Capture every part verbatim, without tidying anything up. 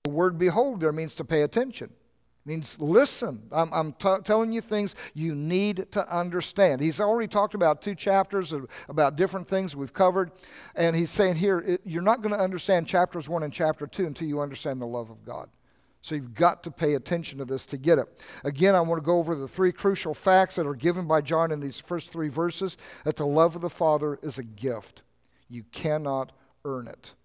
The word behold there means to pay attention. It means listen. I'm, I'm t- telling you things you need to understand. He's already talked about two chapters of, about different things we've covered. And he's saying here, it, you're not going to understand chapters one and chapter two until you understand the love of God. So you've got to pay attention to this to get it. Again, I want to go over the three crucial facts that are given by John in these first three verses, that the love of the Father is a gift. You cannot earn it.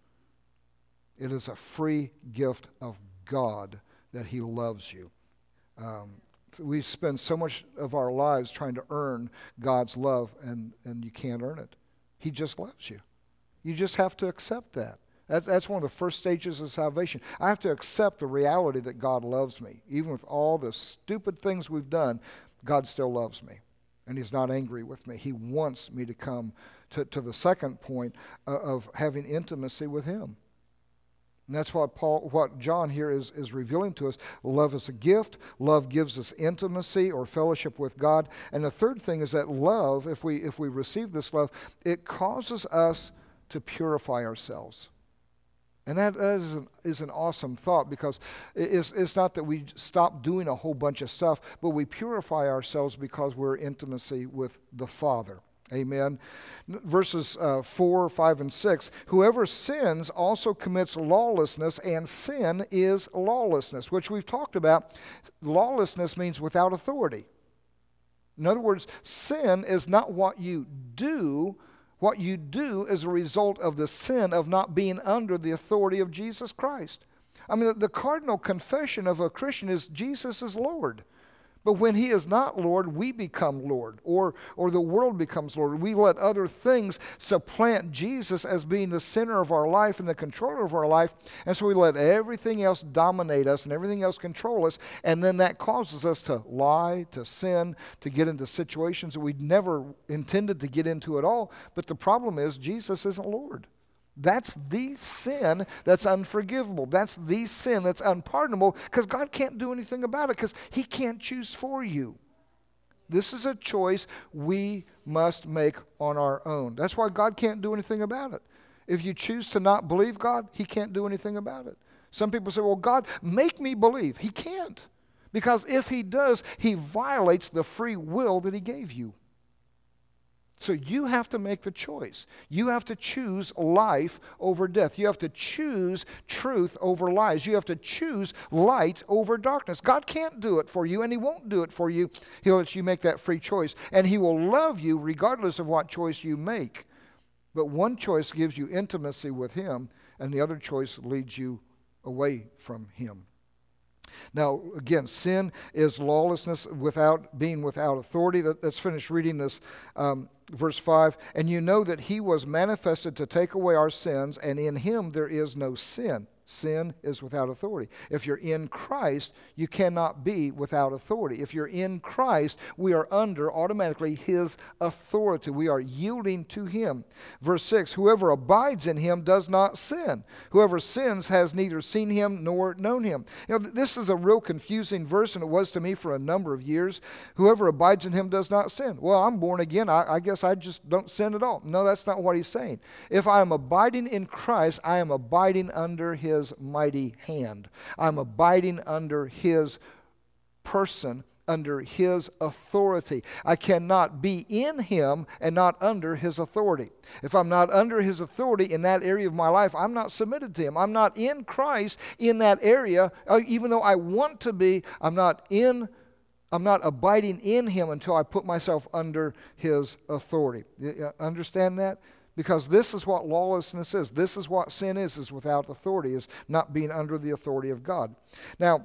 It is a free gift of God that he loves you. Um, we spend so much of our lives trying to earn God's love, and, and you can't earn it. He just loves you. You just have to accept that. that. That's one of the first stages of salvation. I have to accept the reality that God loves me. Even with all the stupid things we've done, God still loves me, and he's not angry with me. He wants me to come to, to the second point uh, of having intimacy with him. And that's what Paul, what John here is, is revealing to us. Love is a gift. Love gives us intimacy or fellowship with God. And the third thing is that love, if we if we receive this love, it causes us to purify ourselves. And that is an, is an awesome thought, because it's, it's not that we stop doing a whole bunch of stuff, but we purify ourselves because we're in intimacy with the Father. Amen. Verses uh, four, five, and six. Whoever sins also commits lawlessness, and sin is lawlessness, which we've talked about. Lawlessness means without authority. In other words, sin is not what you do. What you do is a result of the sin of not being under the authority of Jesus Christ. I mean, the, the cardinal confession of a Christian is Jesus is Lord. But when he is not Lord, we become Lord, or, or the world becomes Lord. We let other things supplant Jesus as being the center of our life and the controller of our life, and so we let everything else dominate us and everything else control us, and then that causes us to lie, to sin, to get into situations that we never intended to get into at all. But the problem is Jesus isn't Lord. That's the sin that's unforgivable. That's the sin that's unpardonable, because God can't do anything about it, because he can't choose for you. This is a choice we must make on our own. That's why God can't do anything about it. If you choose to not believe God, he can't do anything about it. Some people say, well, God, make me believe. He can't, because if he does, he violates the free will that he gave you. So you have to make the choice. You have to choose life over death. You have to choose truth over lies. You have to choose light over darkness. God can't do it for you, and he won't do it for you. He'll let you make that free choice. And he will love you regardless of what choice you make. But one choice gives you intimacy with him, and the other choice leads you away from him. Now, again, sin is lawlessness without being without authority. Let's finish reading this. Um, verse five, and you know that he was manifested to take away our sins, and in him there is no sin. Sin is without authority. If you're in Christ, you cannot be without authority. If you're in Christ, we are under automatically his authority. We are yielding to him. Verse six, whoever abides in him does not sin. Whoever sins has neither seen him nor known him. You know, this is a real confusing verse, and it was to me for a number of years. Whoever abides in him does not sin. Well, I'm born again. I, I guess I just don't sin at all. No, that's not what he's saying. If I am abiding in Christ, I am abiding under his His mighty hand. I'm abiding under his person, under his authority. I cannot be in him and not under his authority. If I'm not under his authority in that area of my life, I'm not submitted to him. I'm not in Christ in that area. Even though I want to be, I'm not in I'm not abiding in him until I put myself under his authority. You understand that? Because this is what lawlessness is. This is what sin is, is without authority, is not being under the authority of God. Now,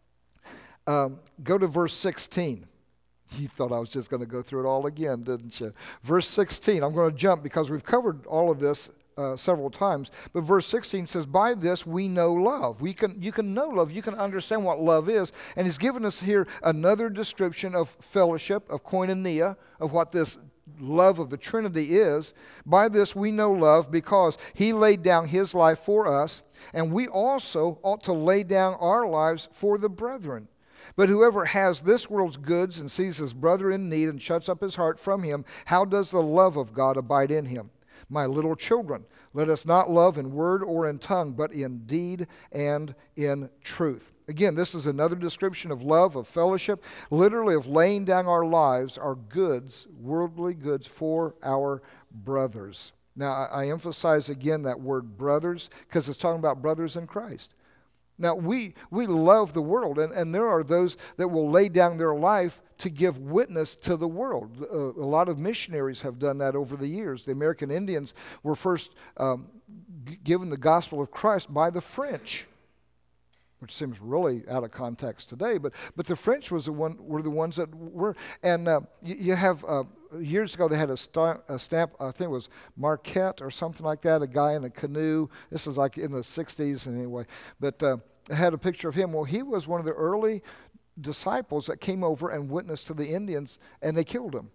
um, go to verse sixteen. You thought I was just going to go through it all again, didn't you? Verse sixteen, I'm going to jump because we've covered all of this uh, several times. But verse sixteen says, by this we know love. We can, you can know love. You can understand what love is. And he's given us here another description of fellowship, of koinonia, of what this love of the Trinity is. By this we know love, because he laid down his life for us, and we also ought to lay down our lives for the brethren. But whoever has this world's goods and sees his brother in need and shuts up his heart from him, how does the love of God abide in him? My little children, let us not love in word or in tongue, but in deed and in truth. Again, this is another description of love, of fellowship, literally of laying down our lives, our goods, worldly goods, for our brothers. Now, I, I emphasize again that word brothers because it's talking about brothers in Christ. Now, we, we love the world, and, and there are those that will lay down their life to give witness to the world. Uh, a lot of missionaries have done that over the years. The American Indians were first um, g- given the gospel of Christ by the French, which seems really out of context today, but but the French was the one were the ones that were. And uh, you, you have uh, years ago they had a, star, a stamp. I think it was Marquette or something like that. A guy in a canoe. This is like in the sixties anyway. But uh, it had a picture of him. Well, he was one of the early disciples that came over and witnessed to the Indians, and they killed him.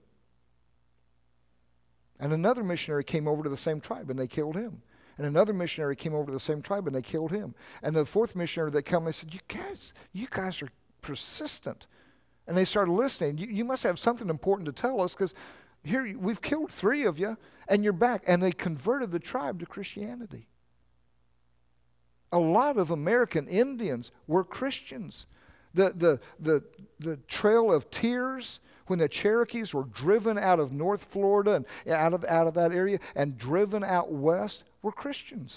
And another missionary came over to the same tribe, and they killed him. And another missionary came over to the same tribe, and they killed him. And the fourth missionary that came, they said, you guys, you guys are persistent. And they started listening. You, you must have something important to tell us, because here we've killed three of you, and you're back. And they converted the tribe to Christianity. A lot of American Indians were Christians. The, the, the, the Trail of Tears, when the Cherokees were driven out of North Florida and out of, out of that area and driven out west, were Christians.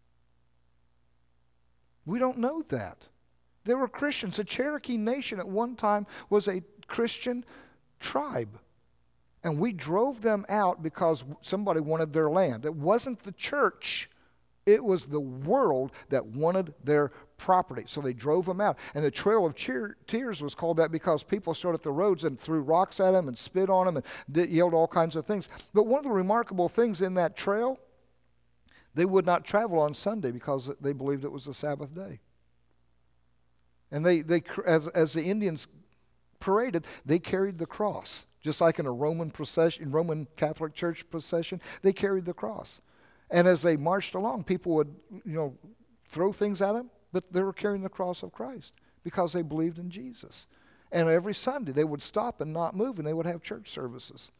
We don't know that. They were Christians. The Cherokee Nation at one time was a Christian tribe. And we drove them out because somebody wanted their land. It wasn't the church. It was the world that wanted their property. So they drove them out. And the Trail of Cheer- Tears was called that because people stood at the roads and threw rocks at them and spit on them and did, yelled all kinds of things. But one of the remarkable things in that trail, they would not travel on Sunday because they believed it was the Sabbath day. And they, they as, as the Indians paraded, they carried the cross. Just like in a Roman procession, Roman Catholic Church procession, they carried the cross. And as they marched along, people would, you know, throw things at them, but they were carrying the cross of Christ because they believed in Jesus. And every Sunday they would stop and not move, and they would have church services.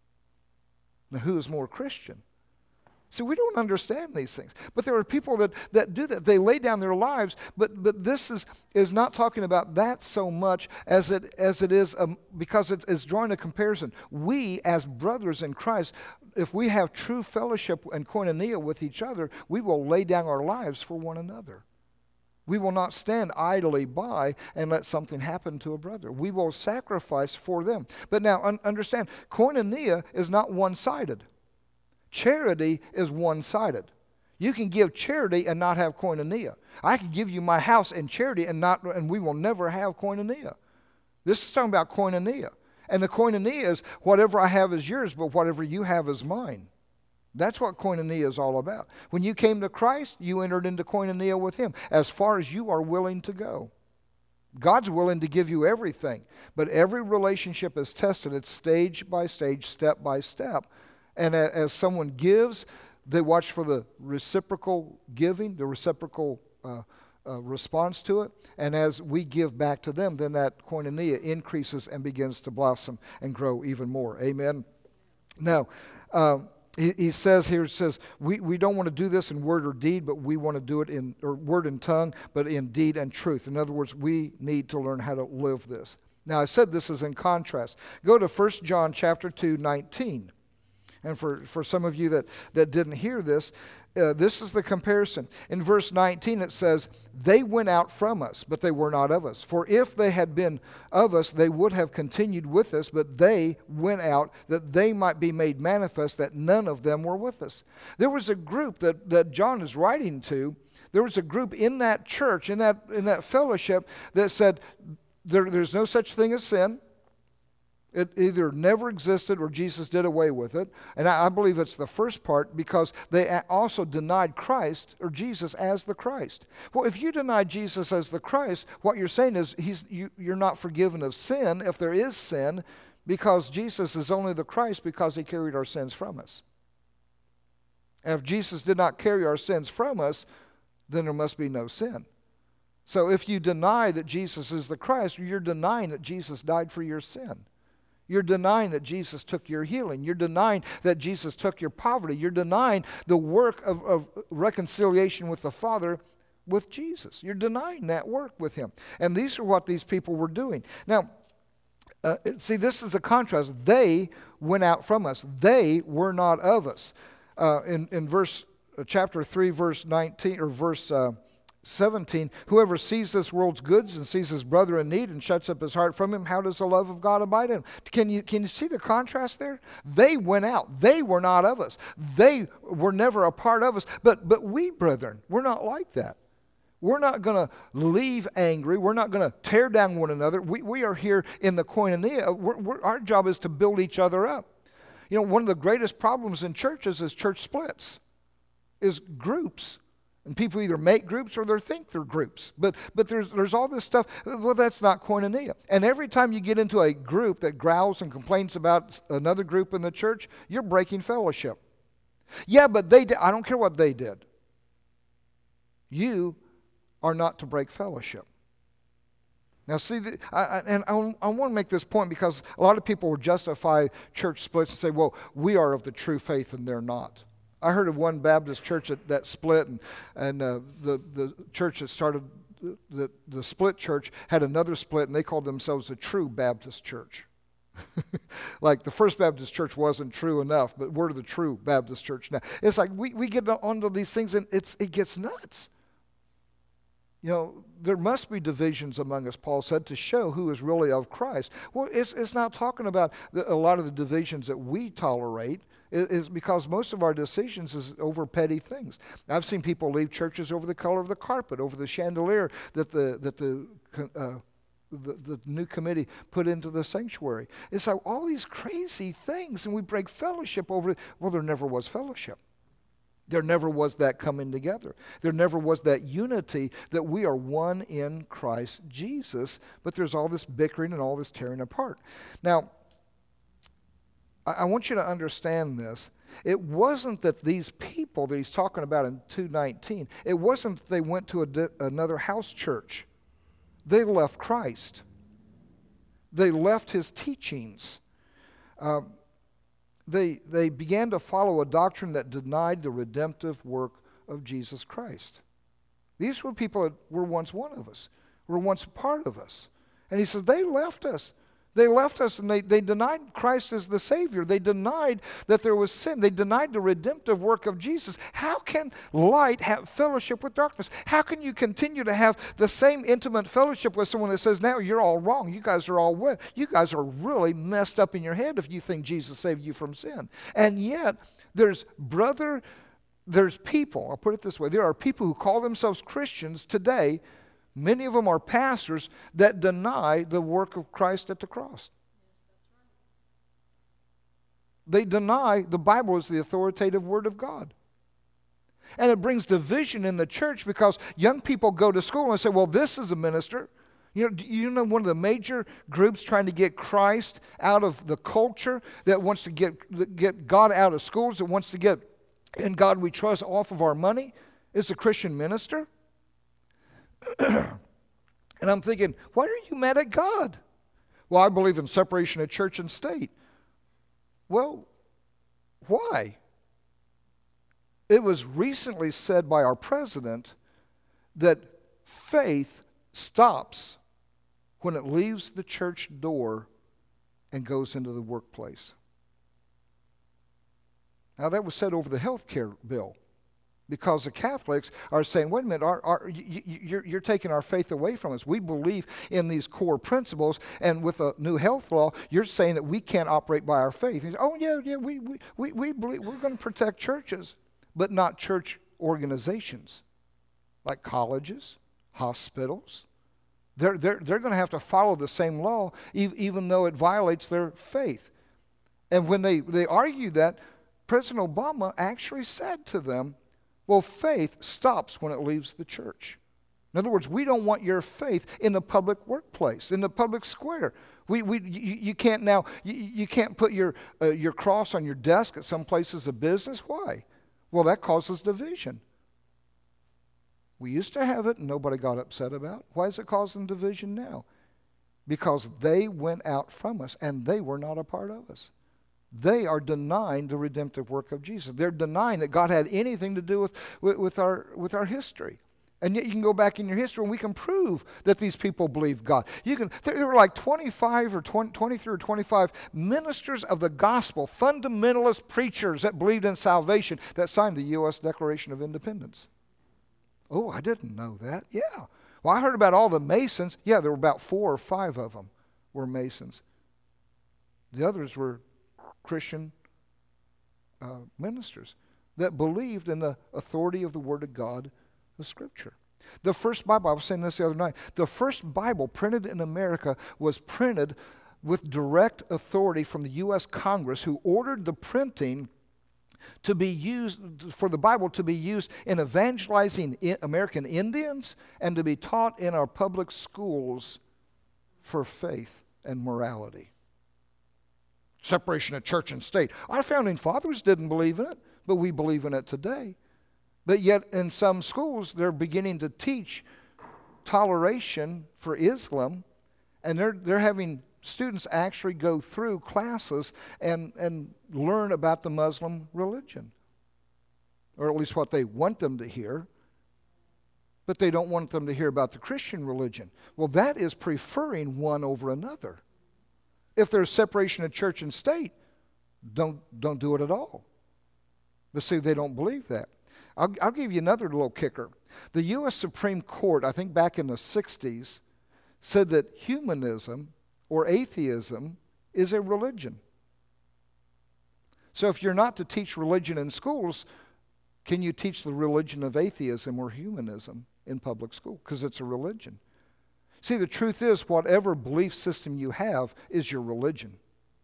Now, who is more Christian? See, we don't understand these things. But there are people that, that do that. They lay down their lives, but but this is, is not talking about that so much as it as it is um, because it is drawing a comparison. We, as brothers in Christ, if we have true fellowship and koinonia with each other, we will lay down our lives for one another. We will not stand idly by and let something happen to a brother. We will sacrifice for them. But now, un- understand, koinonia is not one-sided. Charity is one-sided. You can give charity and not have koinonia. I can give you my house in charity and not, and we will never have koinonia. This is talking about koinonia. And the koinonia is whatever I have is yours, but whatever you have is mine. That's what koinonia is all about. When you came to Christ, you entered into koinonia with Him, as far as you are willing to go. God's willing to give you everything, but every relationship is tested. It's stage by stage, step by step. And as someone gives, they watch for the reciprocal giving, the reciprocal uh, uh, response to it. And as we give back to them, then that koinonia increases and begins to blossom and grow even more. Amen? Now, um, he, he says here, it says, we, we don't want to do this in word or deed, but we want to do it in or word and tongue, but in deed and truth. In other words, we need to learn how to live this. Now, I said this is in contrast. Go to First John chapter two, nineteen. And for, for some of you that, that didn't hear this, uh, this is the comparison. In verse nineteen it says, they went out from us, but they were not of us. For if they had been of us, they would have continued with us, but they went out that they might be made manifest that none of them were with us. There was a group that, that John is writing to. There was a group in that church, in that, in that fellowship, that said, there, there's no such thing as sin. It either never existed or Jesus did away with it. And I, I believe it's the first part because they also denied Christ or Jesus as the Christ. Well, if you deny Jesus as the Christ, what you're saying is he's, you, you're not forgiven of sin, if there is sin, because Jesus is only the Christ because He carried our sins from us. And if Jesus did not carry our sins from us, then there must be no sin. So if you deny that Jesus is the Christ, you're denying that Jesus died for your sin. You're denying that Jesus took your healing. You're denying that Jesus took your poverty. You're denying the work of, of reconciliation with the Father with Jesus. You're denying that work with him. And these are what these people were doing. Now, uh, see, this is a contrast. They went out from us. They were not of us. Uh, in, in verse uh, chapter three, verse nineteen, or verse uh, seventeen, whoever sees this world's goods and sees his brother in need and shuts up his heart from him, how does the love of God abide in him? Can you, can you see the contrast there? They went out. They were not of us. They were never a part of us. But, but we, brethren, we're not like that. We're not going to leave angry. We're not going to tear down one another. We, we are here in the koinonia. We're, we're, our job is to build each other up. You know, one of the greatest problems in churches is church splits, is groups. And people either make groups or they think they're groups. But but there's there's all this stuff. Well, that's not koinonia. And every time you get into a group that growls and complains about another group in the church, you're breaking fellowship. Yeah, but they did. I don't care what they did. You are not to break fellowship. Now, see, the, I, I, and I, I want to make this point because a lot of people will justify church splits and say, well, we are of the true faith and they're not. I heard of one Baptist church that, that split, and, and uh, the, the church that started, the, the split church had another split, and they called themselves a true Baptist church. Like the First Baptist Church wasn't true enough, but we're the true Baptist church now. It's like we, we get onto these things, and it's it gets nuts. You know, there must be divisions among us, Paul said, to show who is really of Christ. Well, it's, it's not talking about the, a lot of the divisions that we tolerate. It is because most of our decisions is over petty things. I've seen people leave churches over the color of the carpet, over the chandelier that the that the uh, the, the new committee put into the sanctuary. It's like all these crazy things, and we break fellowship over it. Well, there never was fellowship. There never was that coming together. There never was that unity that we are one in Christ Jesus, but there's all this bickering and all this tearing apart. Now, I, I want you to understand this. It wasn't that these people that he's talking about in two nineteen, it wasn't that they went to a di- another house church. They left Christ. They left his teachings. Um, They, they began to follow a doctrine that denied the redemptive work of Jesus Christ. These were people that were once one of us, were once a part of us. And he says, they left us. They left us and they, they denied Christ as the Savior. They denied that there was sin. They denied the redemptive work of Jesus. How can light have fellowship with darkness? How can you continue to have the same intimate fellowship with someone that says, now you're all wrong. You guys are all wet. You guys are really messed up in your head if you think Jesus saved you from sin. And yet, there's brother, there's people, I'll put it this way, there are people who call themselves Christians today. Many of them are pastors that deny the work of Christ at the cross. They deny the Bible is the authoritative Word of God. And it brings division in the church because young people go to school and say, well, this is a minister. You know, you know one of the major groups trying to get Christ out of the culture, that wants to get, get God out of schools, that wants to get In God We Trust off of our money, is a Christian minister. And I'm thinking, why are you mad at God? Well, I believe in separation of church and state. Well, why? It was recently said by our president that faith stops when it leaves the church door and goes into the workplace. Now, that was said over the health care bill. Because the Catholics are saying, wait a minute, our, our, you, you're, you're taking our faith away from us. We believe in these core principles, and with a new health law, you're saying that we can't operate by our faith. And, oh, yeah, yeah, we, we, we, we believe we're going to protect churches, but not church organizations like colleges, hospitals. They're, they're, they're going to have to follow the same law, even though it violates their faith. And when they, they argued that, President Obama actually said to them, well, faith stops when it leaves the church. In other words, we don't want your faith in the public workplace, in the public square. We, we, you, you can't now, you, you can't put your, uh, your cross on your desk at some places of business. Why? Well, that causes division. We used to have it and nobody got upset about. Why is it causing division now? because they went out from us and they were not a part of us. They are denying the redemptive work of Jesus. They're denying that God had anything to do with, with, with, our, with our history. And yet you can go back in your history and we can prove that these people believed God. You can, there were like twenty-five or twenty, twenty-three or twenty-five ministers of the gospel, fundamentalist preachers that believed in salvation that signed the U S Declaration of Independence. Oh, I didn't know that. Yeah. Well, I heard about all the Masons. Yeah, there were about four or five of them were Masons. The others were Christian uh, ministers that believed in the authority of the Word of God, the Scripture. The first Bible, I was saying this the other night, the first Bible printed in America was printed with direct authority from the U S Congress, who ordered the printing to be used, for the Bible to be used in evangelizing American Indians and to be taught in our public schools for faith and morality. Separation of church and state. Our founding fathers didn't believe in it, but we believe in it today. But yet in some schools, they're beginning to teach toleration for Islam, and they're, they're having students actually go through classes and, and learn about the Muslim religion, or at least what they want them to hear, but they don't want them to hear about the Christian religion. Well, that is preferring one over another. If there's separation of church and state, don't, don't do it at all. But see, they don't believe that. I'll, I'll give you another little kicker. The U S Supreme Court, I think back in the sixties, said that humanism or atheism is a religion. So if you're not to teach religion in schools, can you teach the religion of atheism or humanism in public school? Because it's a religion. See, the truth is, whatever belief system you have is your religion.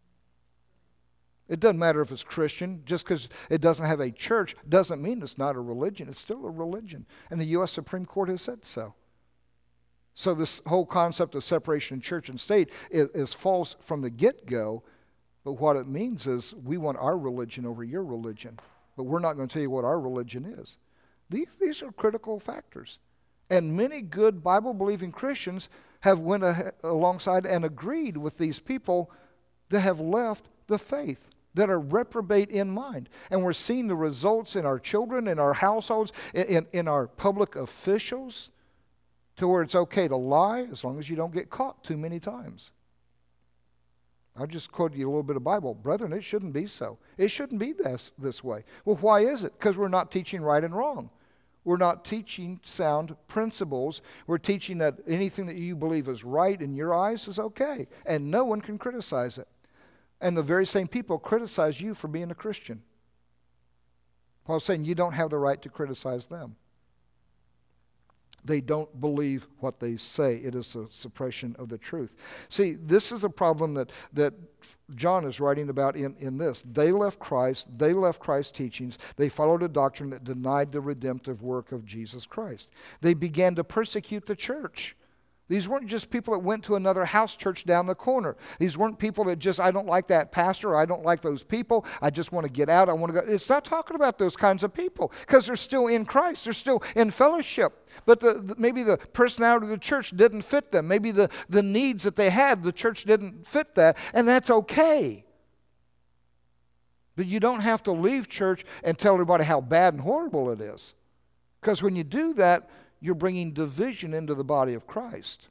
It doesn't matter if it's Christian. Just because it doesn't have a church doesn't mean it's not a religion. It's still a religion. And the U S Supreme Court has said so. So this whole concept of separation of church and state is, is false from the get-go. But what it means is we want our religion over your religion. But we're not going to tell you what our religion is. These, these are critical factors. And many good Bible-believing Christians have went a- alongside and agreed with these people that have left the faith, that are reprobate in mind. And we're seeing the results in our children, in our households, in, in, in our public officials, to where it's okay to lie as long as you don't get caught too many times. I'll just quote you a little bit of Bible. Brethren, it shouldn't be so. It shouldn't be this, this way. Well, why is it? Because we're not teaching right and wrong. We're not teaching sound principles. We're teaching that anything that you believe is right in your eyes is okay, and no one can criticize it. And the very same people criticize you for being a Christian. Paul's saying you don't have the right to criticize them. They don't believe what they say. It is a suppression of the truth. See, this is a problem that, that John is writing about in, in this. They left Christ. They left Christ's teachings. They followed a doctrine that denied the redemptive work of Jesus Christ. They began to persecute the church. These weren't just people that went to another house church down the corner. These weren't people that just, I don't like that pastor, or I don't like those people, I just want to get out, I want to go. It's not talking about those kinds of people, because they're still in Christ, they're still in fellowship. But the, the, maybe the personality of the church didn't fit them. Maybe the, the needs that they had, the church didn't fit that, and that's okay. But you don't have to leave church and tell everybody how bad and horrible it is. Because when you do that, you're bringing division into the body of Christ.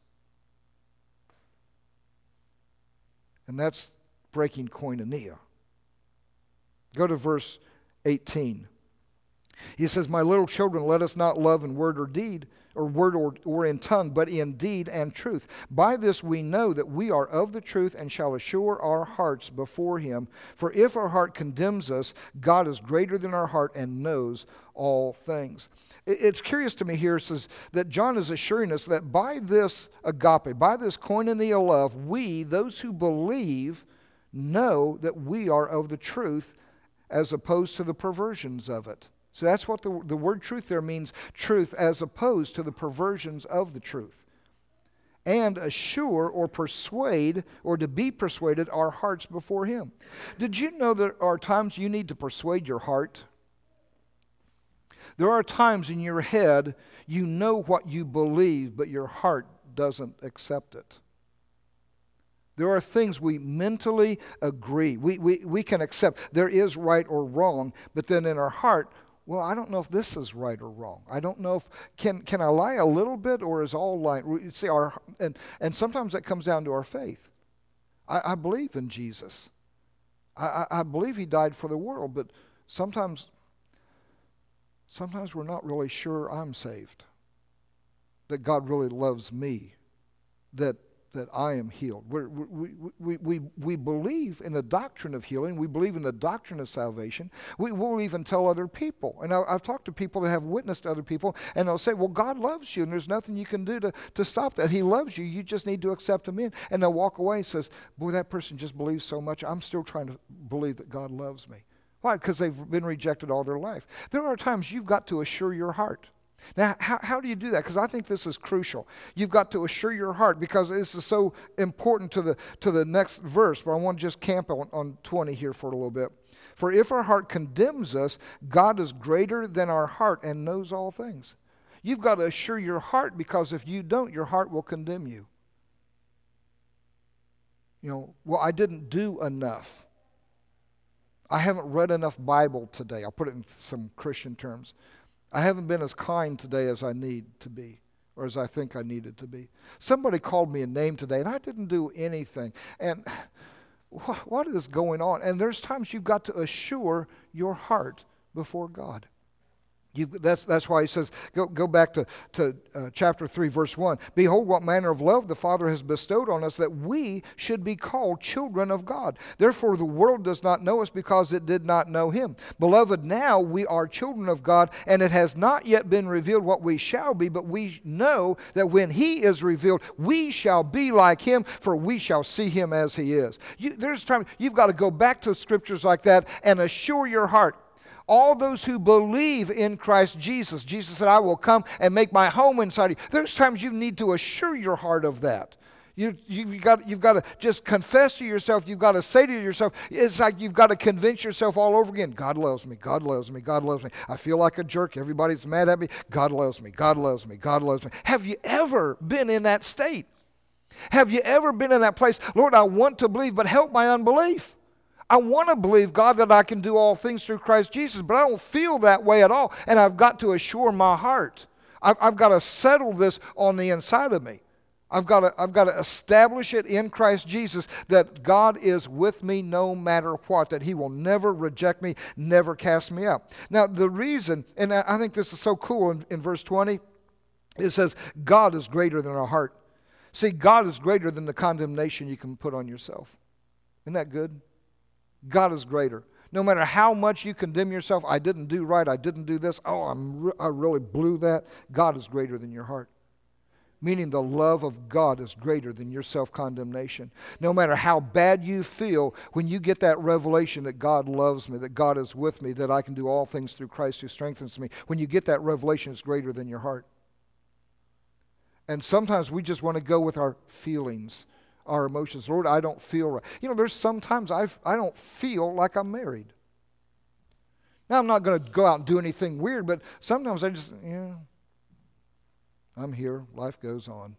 And that's breaking koinonia. Go to verse eighteen. He says, my little children, let us not love in word or deed, or word or, or in tongue, but in deed and truth. By this we know that we are of the truth and shall assure our hearts before him. For if our heart condemns us, God is greater than our heart and knows all things. It's curious to me here, it says that John is assuring us that by this agape, by this koinonia love, we, those who believe, know that we are of the truth as opposed to the perversions of it. So that's what the, the word truth there means, truth as opposed to the perversions of the truth. And assure or persuade or to be persuaded our hearts before him. Did you know there are times you need to persuade your heart? There are times in your head you know what you believe, but your heart doesn't accept it. There are things we mentally agree. We, we, we can accept there is right or wrong, but then in our heart, well, I don't know if this is right or wrong. I don't know if, can can I lie a little bit or is all lying? See, our, and, and sometimes that comes down to our faith. I, I believe in Jesus. I, I, I believe he died for the world, but sometimes, sometimes we're not really sure I'm saved. That God really loves me. That that I am healed. We're, we, we, we, we believe in the doctrine of healing. We believe in the doctrine of salvation. We will even tell other people. And I, I've talked to people that have witnessed to other people, and they'll say, well, God loves you, and there's nothing you can do to, to stop that. He loves you. You just need to accept him in. And they'll walk away and says, boy, that person just believes so much. I'm still trying to believe that God loves me. Why? Because they've been rejected all their life. There are times you've got to assure your heart. Now, how, how do you do that? Because I think this is crucial. You've got to assure your heart because this is so important to the to the next verse. But I want to just camp on, on twenty here for a little bit. For if our heart condemns us, God is greater than our heart and knows all things. You've got to assure your heart because if you don't, your heart will condemn you. You know, well, I didn't do enough. I haven't read enough Bible today. I'll put it in some Christian terms. I haven't been as kind today as I need to be, or as I think I needed to be. Somebody called me a name today, and I didn't do anything. And wh- what is going on? And there's times you've got to assure your heart before God. You've, that's, that's why he says, go, go back to, to uh, chapter three, verse one. Behold, what manner of love the Father has bestowed on us, that we should be called children of God. Therefore, the world does not know us because it did not know him. Beloved, now we are children of God, and it has not yet been revealed what we shall be, but we know that when he is revealed, we shall be like him, for we shall see him as he is. You, there's time you've got to go back to scriptures like that and assure your heart. All those who believe in Christ Jesus. Jesus said, I will come and make my home inside you. There's times you need to assure your heart of that. You, you've got, you've got to just confess to yourself. You've got to say to yourself, it's like you've got to convince yourself all over again. God loves me. God loves me. God loves me. I feel like a jerk. Everybody's mad at me. God loves me. God loves me. God loves me. Have you ever been in that state? Have you ever been in that place? Lord, I want to believe, but help my unbelief. I want to believe, God, that I can do all things through Christ Jesus, but I don't feel that way at all, and I've got to assure my heart. I've, I've got to settle this on the inside of me. I've got to, I've got to establish it in Christ Jesus that God is with me no matter what, that he will never reject me, never cast me out. Now, the reason, and I think this is so cool in, in verse twenty, it says, God is greater than our heart. See, God is greater than the condemnation you can put on yourself. Isn't that good? God is greater. No matter how much you condemn yourself, I didn't do right, I didn't do this, oh, I'm re- I really blew that. God is greater than your heart. Meaning the love of God is greater than your self-condemnation. No matter how bad you feel, when you get that revelation that God loves me, that God is with me, that I can do all things through Christ who strengthens me, when you get that revelation, it's greater than your heart. And sometimes we just want to go with our feelings, our emotions. Lord, I don't feel right. You know, there's sometimes I I don't feel like I'm married. Now, I'm not going to go out and do anything weird, but sometimes I just, yeah, I'm here. Life goes on.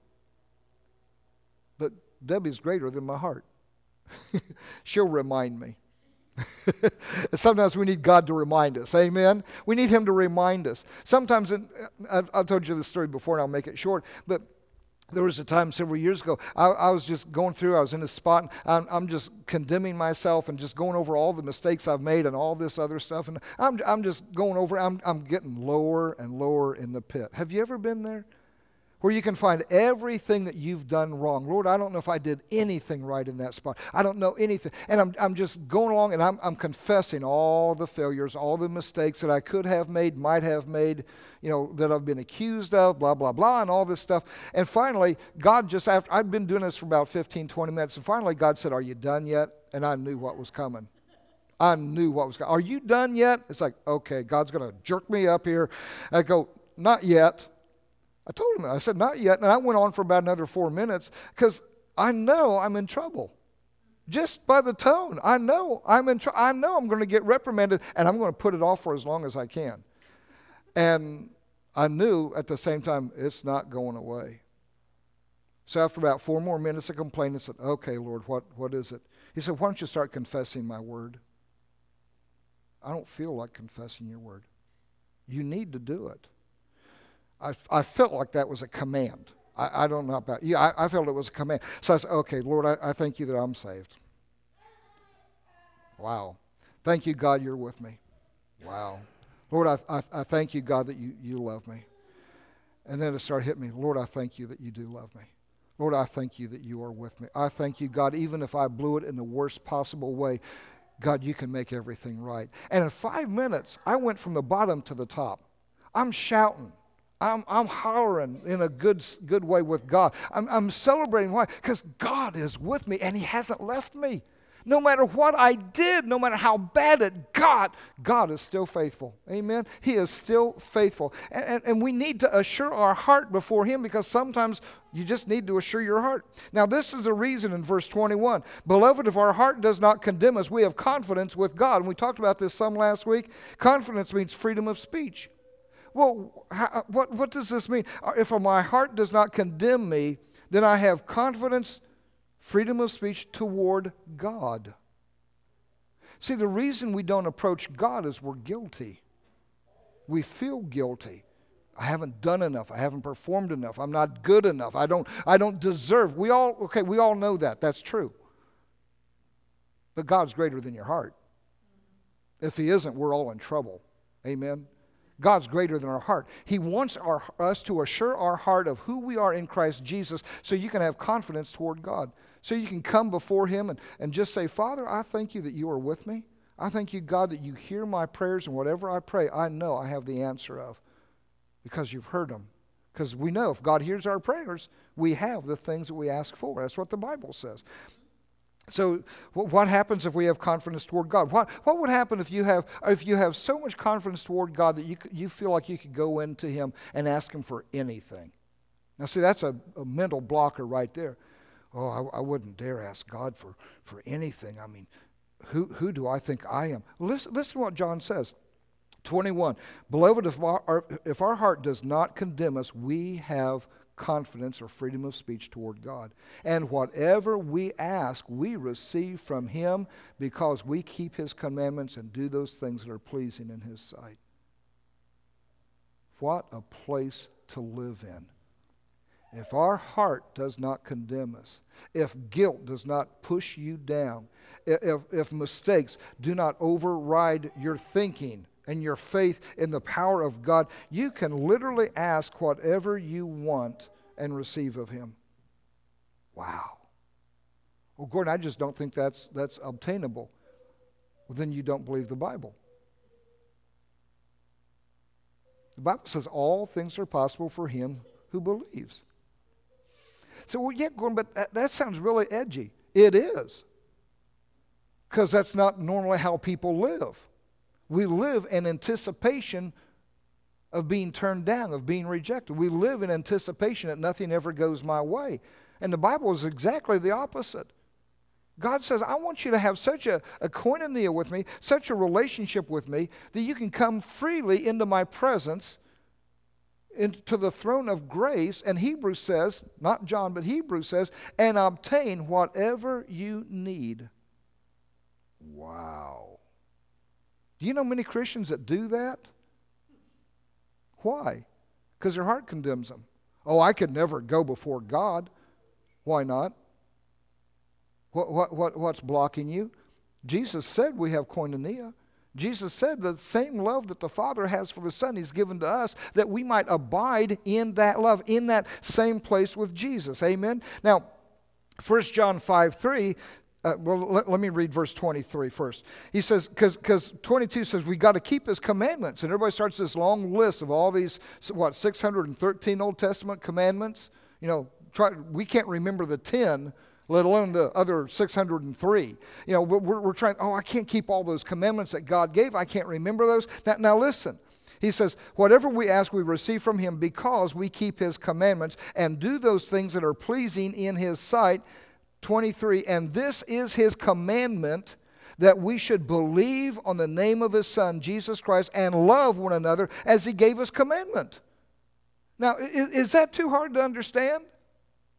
But Debbie's greater than my heart. She'll remind me. Sometimes we need God to remind us. Amen? We need him to remind us. Sometimes, in, I've, I've told you this story before, and I'll make it short, but there was a time several years ago, I, I was just going through, I was in a spot, and I'm, I'm just condemning myself and just going over all the mistakes I've made and all this other stuff. And I'm, I'm just going over, I'm, I'm getting lower and lower in the pit. Have you ever been there? Where you can find everything that you've done wrong. Lord, I don't know if I did anything right in that spot. I don't know anything. And I'm, I'm just going along and I'm, I'm confessing all the failures, all the mistakes that I could have made, might have made, you know, that I've been accused of, blah, blah, blah, and all this stuff. And finally, God just, after, I'd been doing this for about fifteen, twenty minutes, and finally God said, are you done yet? And I knew what was coming. I knew what was coming. Are you done yet? It's like, okay, God's going to jerk me up here. I go, not yet. I told him that. I said, not yet. And I went on for about another four minutes because I know I'm in trouble. Just by the tone, I know I'm in trouble. I know I'm going to get reprimanded, and I'm going to put it off for as long as I can. And I knew at the same time, it's not going away. So after about four more minutes of complaining, I said, okay, Lord, what, what is it? He said, why don't you start confessing my word? I don't feel like confessing your word. You need to do it. I, I felt like that was a command. I, I don't know about you. I, I felt it was a command. So I said, okay, Lord, I, I thank you that I'm saved. Wow. Thank you, God, you're with me. Wow. Lord, I, I, I thank you, God, that you, you love me. And then it started hitting me. Lord, I thank you that you do love me. Lord, I thank you that you are with me. I thank you, God, even if I blew it in the worst possible way, God, you can make everything right. And in five minutes, I went from the bottom to the top. I'm shouting. I'm, I'm hollering in a good, good way with God. I'm, I'm celebrating. Why? Because God is with me, and he hasn't left me. No matter what I did, no matter how bad it got, God is still faithful. Amen? He is still faithful. And, and, and we need to assure our heart before him, because sometimes you just need to assure your heart. Now, this is the reason in verse twenty-one. Beloved, if our heart does not condemn us, we have confidence with God. And we talked about this some last week. Confidence means freedom of speech. Well, how, what, what does this mean? If my heart does not condemn me, then I have confidence, freedom of speech toward God. See, the reason we don't approach God is we're guilty. We feel guilty. I haven't done enough. I haven't performed enough. I'm not good enough. I don't, I don't deserve. We all, okay, we all know that. That's true. But God's greater than your heart. If he isn't, we're all in trouble. Amen? God's greater than our heart. He wants our, us to assure our heart of who we are in Christ Jesus, so you can have confidence toward God. So you can come before him and, and just say, Father, I thank you that you are with me. I thank you, God, that you hear my prayers, and whatever I pray, I know I have the answer of, because you've heard them. Because we know if God hears our prayers, we have the things that we ask for. That's what the Bible says. So what happens if we have confidence toward God? What, what would happen if you have if you have so much confidence toward God that you, you feel like you could go into him and ask him for anything? Now, see, that's a, a mental blocker right there. Oh, I, I wouldn't dare ask God for, for anything. I mean, who, who do I think I am? Listen, listen to what John says. twenty-one, Beloved, if our, if our heart does not condemn us, we have confidence or freedom of speech toward God. And whatever we ask, we receive from him, because we keep his commandments and do those things that are pleasing in his sight. What a place to live in. If our heart does not condemn us, if guilt does not push you down, if, if mistakes do not override your thinking and your faith in the power of God, you can literally ask whatever you want and receive of him. Wow. Well, Gordon, I just don't think that's, that's obtainable. Well, then you don't believe the Bible. The Bible says all things are possible for him who believes. So, well, yeah, Gordon, but that, that sounds really edgy. It is. Because that's not normally how people live. We live in anticipation of being turned down, of being rejected. We live in anticipation that nothing ever goes my way. And the Bible is exactly the opposite. God says, I want you to have such a, a koinonia with me, such a relationship with me, that you can come freely into my presence, into the throne of grace. And Hebrews says, not John, but Hebrews says, and obtain whatever you need. Wow. Do you know many Christians that do that? Why? Because their heart condemns them. Oh, I could never go before God. Why not? What, what, what, what's blocking you? Jesus said we have koinonia. Jesus said the same love that the Father has for the Son he's given to us, that we might abide in that love, in that same place with Jesus. Amen? Now, First John five three, uh, well, let, let me read verse twenty-three first. He says, because twenty-two says we got to keep his commandments. And everybody starts this long list of all these, what, six hundred thirteen Old Testament commandments. You know, try, we can't remember the ten, let alone the other six hundred three. You know, we're, we're trying, oh, I can't keep all those commandments that God gave. I can't remember those. Now, now listen. He says, whatever we ask, we receive from him, because we keep his commandments and do those things that are pleasing in his sight. twenty-three, and this is his commandment, that we should believe on the name of his Son, Jesus Christ, and love one another as he gave us commandment. Now, is, is that too hard to understand?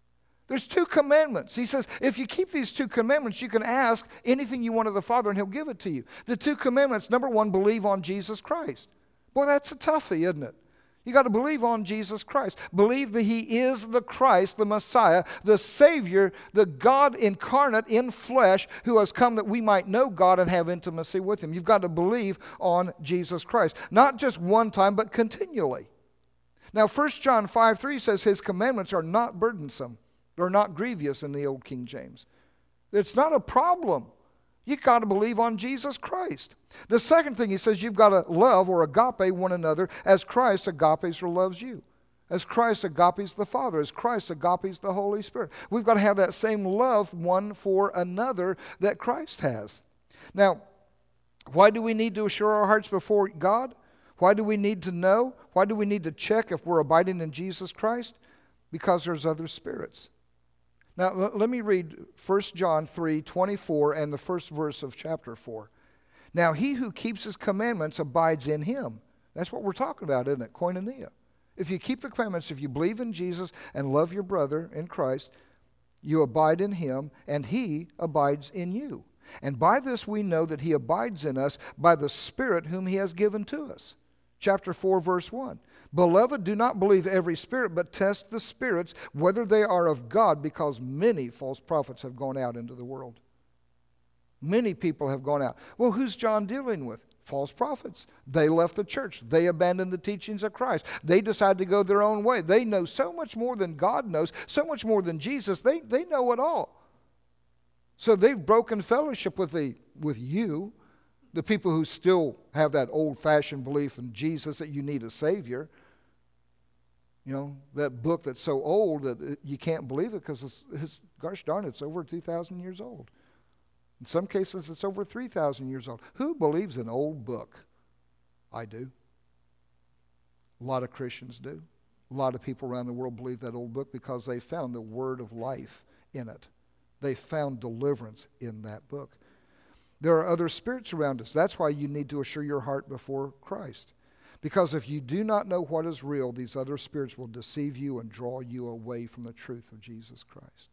There's two commandments. He says, if you keep these two commandments, you can ask anything you want of the Father and He'll give it to you. The two commandments, number one, believe on Jesus Christ. Boy, that's a toughie, isn't it? You got to believe on Jesus Christ. Believe that He is the Christ, the Messiah, the Savior, the God incarnate in flesh who has come that we might know God and have intimacy with Him. You've got to believe on Jesus Christ. Not just one time, but continually. Now, First John five three says His commandments are not burdensome. They're not grievous in the old King James. It's not a problem. You've got to believe on Jesus Christ. The second thing he says, you've got to love or agape one another as Christ agapes or loves you. As Christ agapes the Father. As Christ agapes the Holy Spirit. We've got to have that same love one for another that Christ has. Now, why do we need to assure our hearts before God? Why do we need to know? Why do we need to check if we're abiding in Jesus Christ? Because there's other spirits. Now, l- let me read First John three twenty-four and the first verse of chapter four. Now, he who keeps his commandments abides in him. That's what we're talking about, isn't it? Koinonia. If you keep the commandments, if you believe in Jesus and love your brother in Christ, you abide in him, and he abides in you. And by this we know that he abides in us by the Spirit whom he has given to us. Chapter four, verse one. Beloved, do not believe every spirit, but test the spirits, whether they are of God, because many false prophets have gone out into the world. Many people have gone out. Well, who's John dealing with? False prophets. They left the church. They abandoned the teachings of Christ. They decided to go their own way. They know so much more than God knows, so much more than Jesus. They, they know it all. So they've broken fellowship with, the, with you, the people who still have that old-fashioned belief in Jesus that you need a Savior. You know, that book that's so old that you can't believe it because it's, it's, gosh darn, it's over two thousand years old. In some cases, it's over three thousand years old. Who believes an old book? I do. A lot of Christians do. A lot of people around the world believe that old book because they found the word of life in it. They found deliverance in that book. There are other spirits around us. That's why you need to assure your heart before Christ. Because if you do not know what is real, these other spirits will deceive you and draw you away from the truth of Jesus Christ.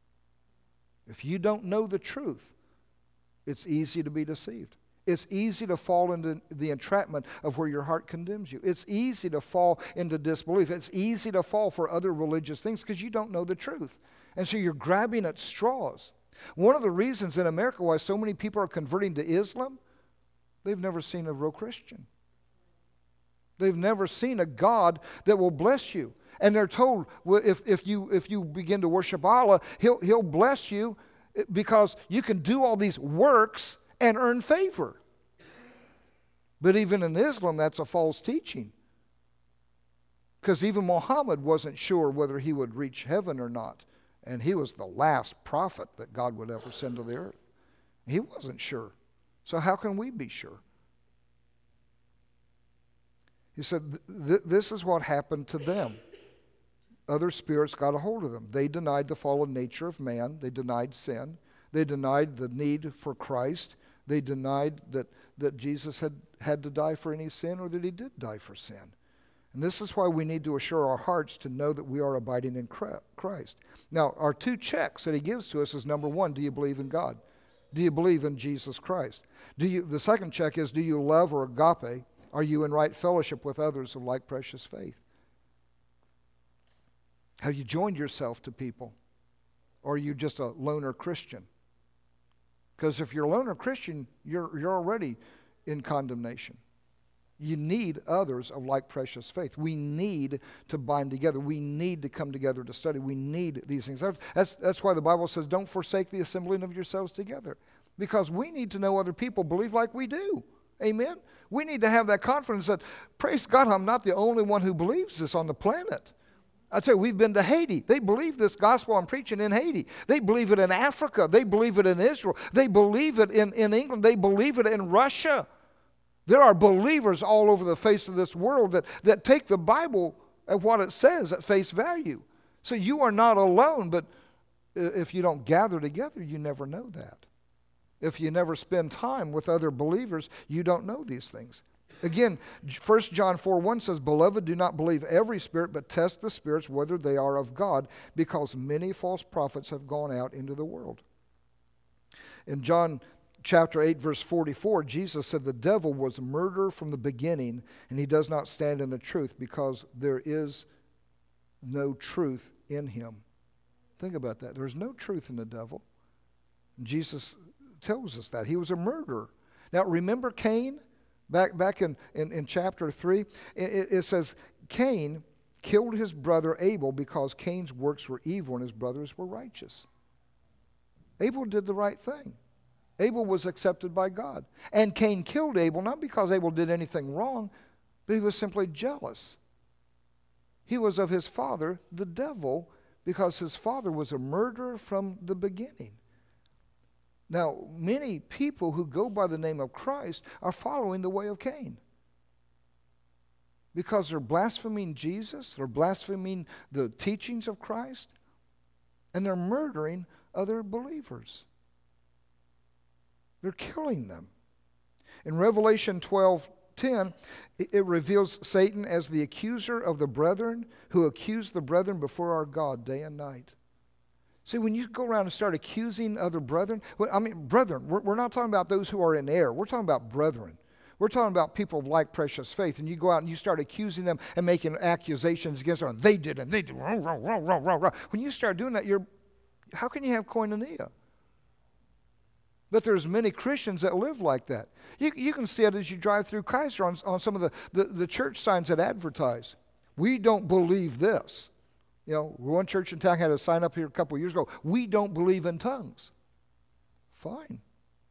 If you don't know the truth, it's easy to be deceived. It's easy to fall into the entrapment of where your heart condemns you. It's easy to fall into disbelief. It's easy to fall for other religious things because you don't know the truth. And so you're grabbing at straws. One of the reasons in America why so many people are converting to Islam, they've never seen a real Christian. They've never seen a God that will bless you. And they're told, well, if, if, you, if you begin to worship Allah, he'll, he'll bless you because you can do all these works and earn favor. But even in Islam, that's a false teaching. Because even Muhammad wasn't sure whether he would reach heaven or not. And he was the last prophet that God would ever send to the earth. He wasn't sure. So how can we be sure? He said, th- this is what happened to them. Other spirits got a hold of them. They denied the fallen nature of man. They denied sin. They denied the need for Christ. They denied that, that Jesus had, had to die for any sin or that he did die for sin. And this is why we need to assure our hearts to know that we are abiding in Christ. Now, our two checks that he gives to us is, number one, do you believe in God? Do you believe in Jesus Christ? Do you? The second check is, do you love or agape? Are you in right fellowship with others of like precious faith? Have you joined yourself to people? Or are you just a loner Christian? Because if you're a loner Christian, you're, you're already in condemnation. You need others of like precious faith. We need to bind together. We need to come together to study. We need these things. That's, that's why the Bible says, don't forsake the assembling of yourselves together. Because we need to know other people believe like we do. Amen? We need to have that confidence that, praise God, I'm not the only one who believes this on the planet. I tell you, we've been to Haiti. They believe this gospel I'm preaching in Haiti. They believe it in Africa. They believe it in Israel. They believe it in, in England. They believe it in Russia. There are believers all over the face of this world that, that take the Bible at what it says at face value. So you are not alone, but if you don't gather together, you never know that. If you never spend time with other believers, you don't know these things. Again, First John four one says, Beloved, do not believe every spirit, but test the spirits whether they are of God, because many false prophets have gone out into the world. In John chapter eight, verse forty-four, Jesus said, The devil was a murderer from the beginning, and he does not stand in the truth, because there is no truth in him. Think about that. There's no truth in the devil. Jesus tells us that. He was a murderer. Now, remember Cain? Back back in, in, in chapter three, it, it says, Cain killed his brother Abel because Cain's works were evil and his brothers were righteous. Abel did the right thing. Abel was accepted by God. And Cain killed Abel, not because Abel did anything wrong, but he was simply jealous. He was of his father, the devil, because his father was a murderer from the beginning. Now, many people who go by the name of Christ are following the way of Cain. Because they're blaspheming Jesus, they're blaspheming the teachings of Christ, and they're murdering other believers. They're killing them. In Revelation twelve ten, it, it reveals Satan as the accuser of the brethren, who accused the brethren before our God day and night. See, when you go around and start accusing other brethren, well, I mean, brethren, we're, we're not talking about those who are in error. We're talking about brethren. We're talking about people of like precious faith. And you go out and you start accusing them and making accusations against them. They did and they did. Rah, rah, rah, rah, rah, rah. When you start doing that, you're, how can you have koinonia? But there's many Christians that live like that. You, you can see it as you drive through Kaiser on, on some of the, the, the church signs that advertise. We don't believe this. You know, one church in town had a sign up here a couple of years ago. We don't believe in tongues. Fine.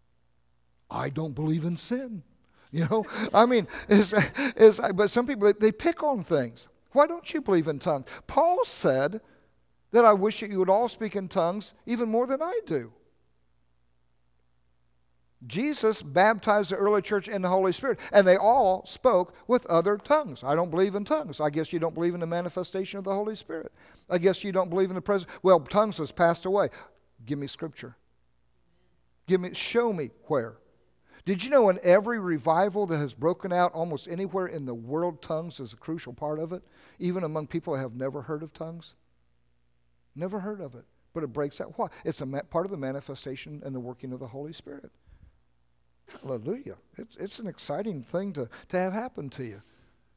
I don't believe in sin. You know, I mean, it's, it's, but some people, they, they pick on things. Why don't you believe in tongues? Paul said that I wish that you would all speak in tongues even more than I do. Jesus baptized the early church in the Holy Spirit, and they all spoke with other tongues. I don't believe in tongues. I guess you don't believe in the manifestation of the Holy Spirit. I guess you don't believe in the presence. Well, tongues has passed away. Give me scripture. Give me, show me where. Did you know in every revival that has broken out almost anywhere in the world, tongues is a crucial part of it, even among people that have never heard of tongues? Never heard of it, but it breaks out. Why? It's a ma- part of the manifestation and the working of the Holy Spirit. Hallelujah. It's, it's an exciting thing to, to have happen to you.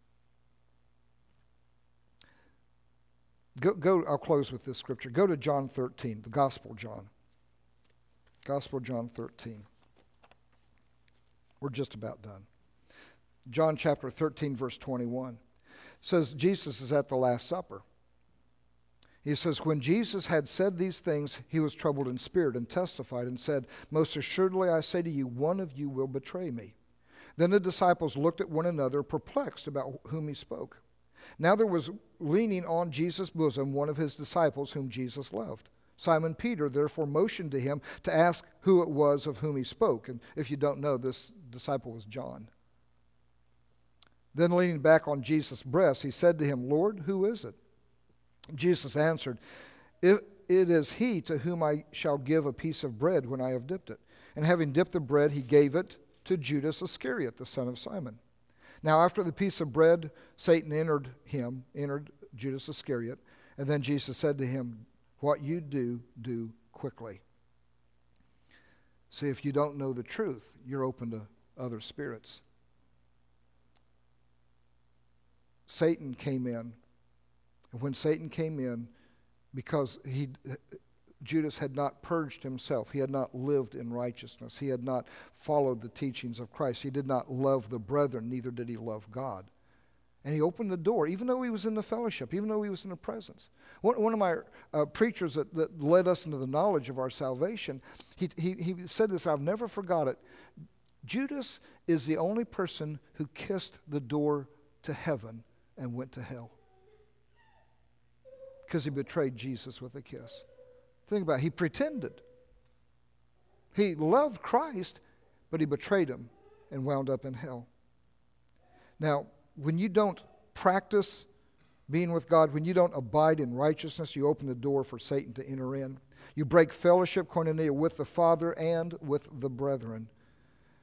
Go, go, I'll close with this scripture. Go to John thirteen, the Gospel John. Gospel John thirteen. We're just about done. John chapter thirteen, verse twenty-one says Jesus is at the Last Supper. He says, When Jesus had said these things, he was troubled in spirit and testified and said, Most assuredly I say to you, one of you will betray me. Then the disciples looked at one another, perplexed about whom he spoke. Now there was leaning on Jesus' bosom one of his disciples whom Jesus loved. Simon Peter therefore motioned to him to ask who it was of whom he spoke. And if you don't know, this disciple was John. Then leaning back on Jesus' breast, he said to him, Lord, who is it? Jesus answered, It is he to whom I shall give a piece of bread when I have dipped it. And having dipped the bread, he gave it to Judas Iscariot, the son of Simon. Now after the piece of bread, Satan entered him, entered Judas Iscariot. And then Jesus said to him, What you do, do quickly. See, if you don't know the truth, you're open to other spirits. Satan came in. And when Satan came in, because he, Judas had not purged himself, he had not lived in righteousness, he had not followed the teachings of Christ, he did not love the brethren, neither did he love God. And he opened the door, even though he was in the fellowship, even though he was in the presence. One, one of my uh, preachers that, that led us into the knowledge of our salvation, he, he, he said this, I've never forgot it. Judas is the only person who kissed the door to heaven and went to hell. Because he betrayed Jesus with a kiss. Think about it. He pretended. He loved Christ, but he betrayed him and wound up in hell. Now, when you don't practice being with God, when you don't abide in righteousness, you open the door for Satan to enter in. You break fellowship, koinonia, with the Father and with the brethren.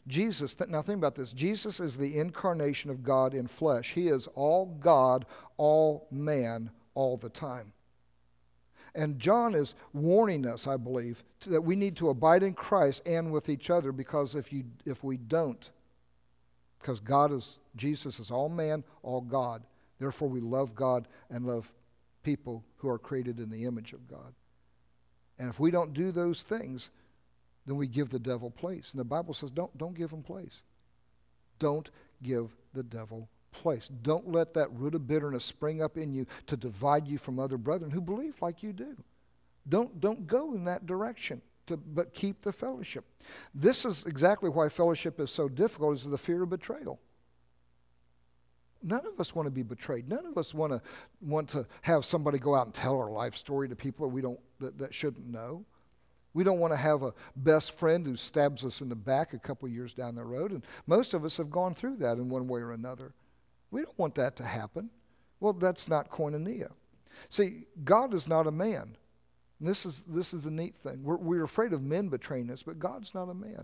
Jesus, th- now think about this. Jesus is the incarnation of God in flesh. He is all God, all man, all the time. And John is warning us, I believe, to, that we need to abide in Christ and with each other, because if you if we don't, because God is, Jesus is all man, all God. Therefore we love God and love people who are created in the image of God. And if we don't do those things, then we give the devil place. And the Bible says don't, don't give him place. Don't give the devil place. Don't let that root of bitterness spring up in you to divide you from other brethren who believe like you do. Don't, don't go in that direction, to, but keep the fellowship. This is exactly why fellowship is so difficult, is the fear of betrayal. None of us want to be betrayed. None of us want to want to have somebody go out and tell our life story to people that we don't that, that shouldn't know. We don't want to have a best friend who stabs us in the back a couple years down the road, and most of us have gone through that in one way or another. We don't want that to happen. Well, that's not koinonia. See, God is not a man. And this is this is the neat thing. We're, we're afraid of men betraying us, but God's not a man.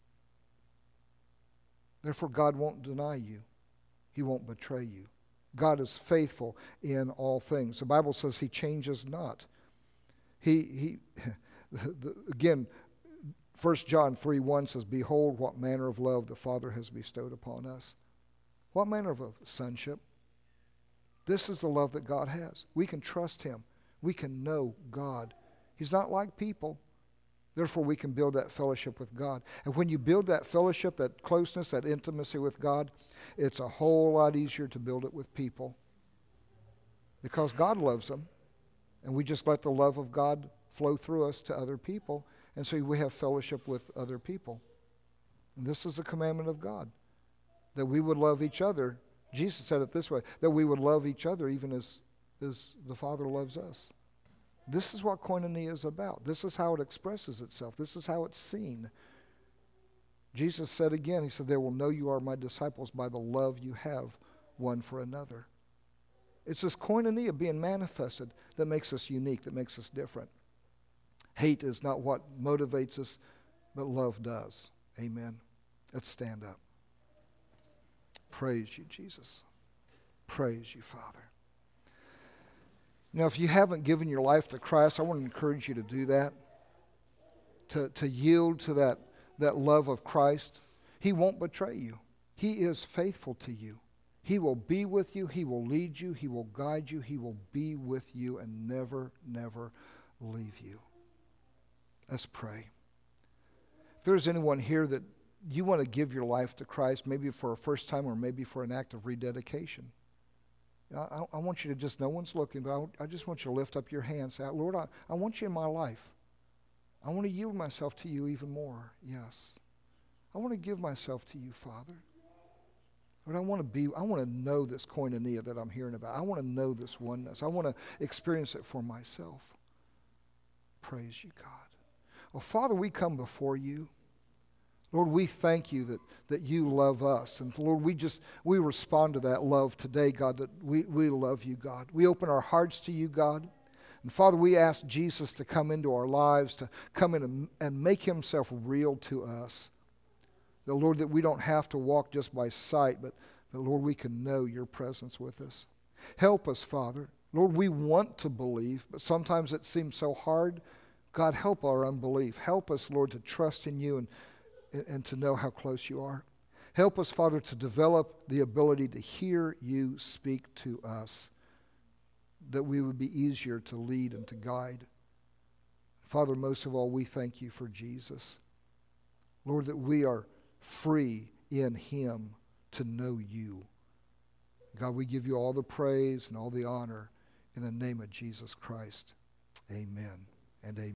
Therefore, God won't deny you. He won't betray you. God is faithful in all things. The Bible says he changes not. He, he the, the, again, First John three one says, behold, what manner of love the Father has bestowed upon us. What manner of sonship? This is the love that God has. We can trust him. We can know God. He's not like people. Therefore, we can build that fellowship with God. And when you build that fellowship, that closeness, that intimacy with God, it's a whole lot easier to build it with people. Because God loves them. And we just let the love of God flow through us to other people. And so we have fellowship with other people. And this is a commandment of God, that we would love each other. Jesus said it this way, that we would love each other even as, as the Father loves us. This is what koinonia is about. This is how it expresses itself. This is how it's seen. Jesus said again, he said, they will know you are my disciples by the love you have one for another. It's this koinonia being manifested that makes us unique, that makes us different. Hate is not what motivates us, but love does. Amen. Let's stand up. Praise you, Jesus. Praise you, Father. Now, if you haven't given your life to Christ, I want to encourage you to do that, to, to yield to that, that love of Christ. He won't betray you. He is faithful to you. He will be with you. He will lead you. He will guide you. He will be with you and never, never leave you. Let's pray. If there's anyone here that you want to give your life to Christ, maybe for a first time or maybe for an act of rededication, I, I want you to just, no one's looking, but I, I just want you to lift up your hand and say, Lord, I, I want you in my life. I want to yield myself to you even more. Yes. I want to give myself to you, Father. Lord, I want to be, I want to know this koinonia that I'm hearing about. I want to know this oneness. I want to experience it for myself. Praise you, God. Well, Father, we come before you. Lord, we thank you that, that you love us. And Lord, we just, we respond to that love today, God, that we, we love you, God. We open our hearts to you, God. And Father, we ask Jesus to come into our lives, to come in and, and make himself real to us. That, Lord, that we don't have to walk just by sight, but that, Lord, we can know your presence with us. Help us, Father. Lord, we want to believe, but sometimes it seems so hard. God, help our unbelief. Help us, Lord, to trust in you and and to know how close you are. Help us, Father, to develop the ability to hear you speak to us, that we would be easier to lead and to guide. Father, most of all, we thank you for Jesus. Lord, that we are free in him to know you. God, we give you all the praise and all the honor in the name of Jesus Christ. Amen and amen.